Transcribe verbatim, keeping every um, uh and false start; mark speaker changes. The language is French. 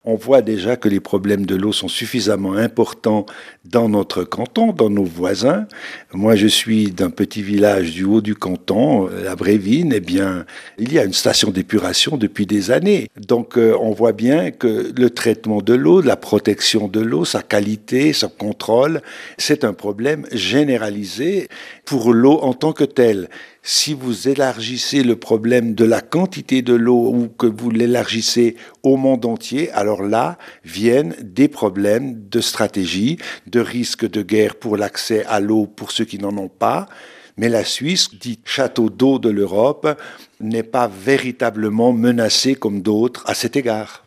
Speaker 1: on voit déjà que les problèmes de l'eau sont suffisamment importants dans notre canton, dans nos voisins. Moi, je suis d'un petit village du haut du canton, la Brévine. Eh bien, il y a une station d'épuration depuis des années. Donc, euh, on voit bien que le traitement de l'eau, la protection de l'eau, sa qualité, son contrôle, c'est un problème généralisé pour l'eau en tant que telle. Si vous élargissez le problème de la quantité de l'eau ou que vous l'élargissez au monde entier, alors là viennent des problèmes de stratégie, de risque de guerre pour l'accès à l'eau pour ceux qui n'en ont pas. Mais la Suisse, dit château d'eau de l'Europe, n'est pas véritablement menacée comme d'autres à cet égard.